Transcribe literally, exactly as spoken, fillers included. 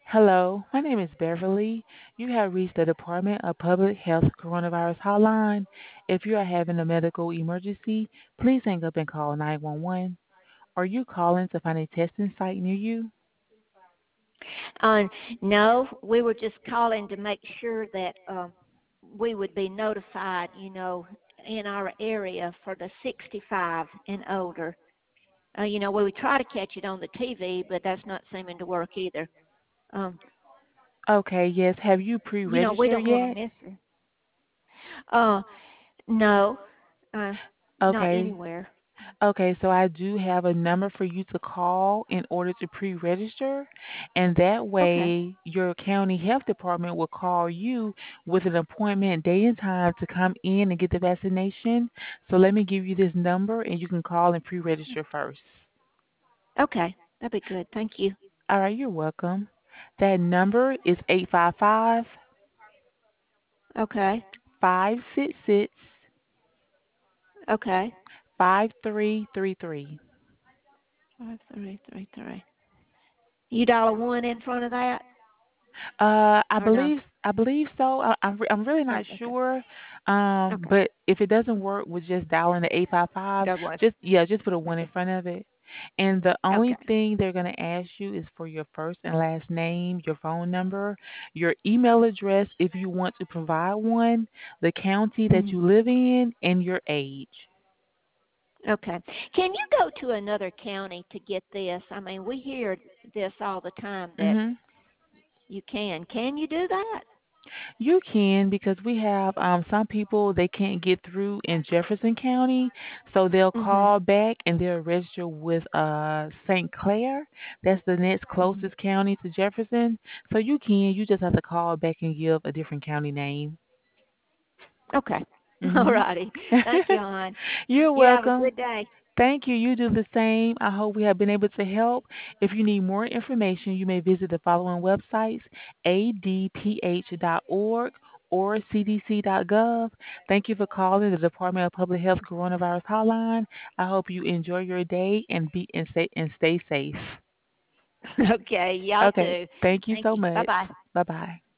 Hello, my name is Beverly. You have reached the Department of Public Health Coronavirus Hotline. If you are having a medical emergency, please hang up and call nine one one. Are you calling to find a testing site near you? Uh, no, we were just calling to make sure that um, we would be notified, you know, in our area for the sixty-five and older. Uh, you know, we try to catch it on the T V, but that's not seeming to work either. Um, Okay, yes. Have you pre you know, we registered don't want to yet? miss it. Uh, no, uh, not Okay. anywhere. Okay, so I do have a number for you to call in order to pre-register, and that Okay, way your county health department will call you with an appointment day and time to come in and get the vaccination. So let me give you this number, and you can call and pre-register first. okay, that'd be good. Thank you. All right, you're welcome. That number is eight five five, Okay, five six six, okay. five three three three. Five three three three. You dial a one in front of that, Uh, I or no? believe I believe so. I, I'm re- I'm really Oh, not okay, sure. Um, okay. but if it doesn't work with just dialing the eight five five, That was just yeah, just put a one in front of it. And the only okay. thing they're gonna ask you is for your first and last name, your phone number, your email address if you want to provide one, the county that Mhm. you live in, and your age. Okay. Can you go to another county to get this? I mean, we hear this all the time that Mhm. you can. Can you do that? You can because we have um some people they can't get through in Jefferson County, so they'll Mhm. call back and they'll register with uh Saint Clair. That's the next Mhm. closest county to Jefferson. So you can, you just have to call back and give a different county name. Okay. All Mhm. righty. Thank you, hon. You're You have a welcome. good day. Thank you. You do the same. I hope we have been able to help. If you need more information, you may visit the following websites: a d p h dot org or c d c dot gov. Thank you for calling the Department of Public Health Coronavirus Hotline. I hope you enjoy your day and be and stay and stay safe. Okay. Y'all Okay. too. Thank you Thank so you. Bye much. bye. Bye bye.